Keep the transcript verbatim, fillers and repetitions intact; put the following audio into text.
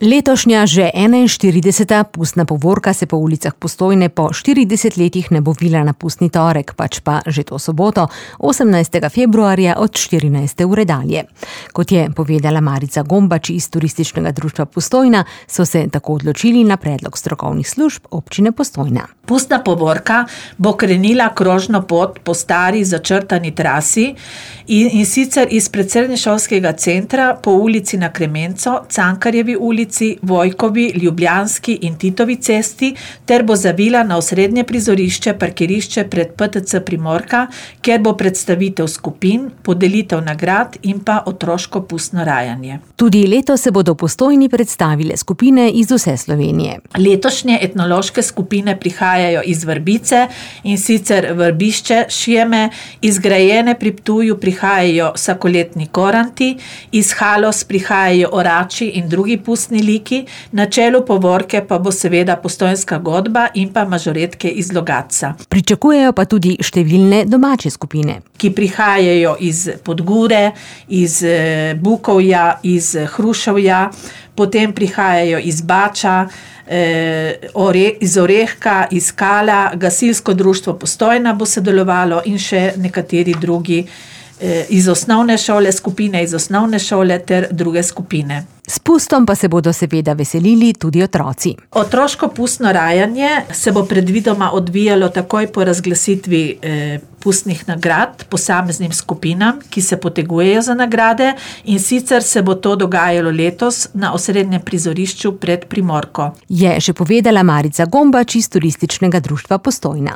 Letošnja že enainštirideseta pustna povorka se po ulicah Postojne po štiridesetih letih ne bo vila na pustni torek, pač pa že to soboto, osemnajstega februarja od štirinajste ure dalje. Kot je povedala Marica Gombač iz Turističnega društva Postojna, so se tako odločili na predlog strokovnih služb občine Postojna. Pustna povorka bo krenila krožno pot po stari začrtani trasi in, in sicer izpred srednješolskega centra po ulici na Kremenco, Cankarjevi ulici, Vojkovi, Ljubljanski in Titovi cesti ter bo zavila na osrednje prizorišče, parkirišče pred P T C Primorka, kjer bo predstavitev skupin, podelitev nagrad in pa otroško pustno rajanje. Tudi letos se bodo v Postojni predstavile skupine iz vse Slovenije. Letošnje etnološke skupine prihajajo iz Vrbice, in sicer Vrbišče Šijeme, iz Grajene pri Ptuju prihajajo vsakoletni koranti, iz Halos prihajajo orači in drugi pustni liki, na čelu povorke pa bo seveda postojnska godba in pa mažoretke iz Logatca. Pričakujejo pa tudi številne domače skupine, ki prihajajo iz Podgure, iz Bukovja, iz Hruševja, potem prihajajo iz Bača, iz Orehka, iz Kala, Gasilsko društvo Postojna bo sodelovalo in še nekateri drugi iz osnovne šole, skupine iz osnovne šole ter druge skupine. S pustom pa se bodo seveda veselili tudi otroci. Otroško pustno rajanje se bo predvidoma odvijalo takoj po razglasitvi eh, pustnih nagrad posameznim skupinam, ki se potegujejo za nagrade, in sicer se bo to dogajalo letos na osrednjem prizorišču pred Primorko. Je še povedala Marica Gombač iz Turističnega društva Postojna.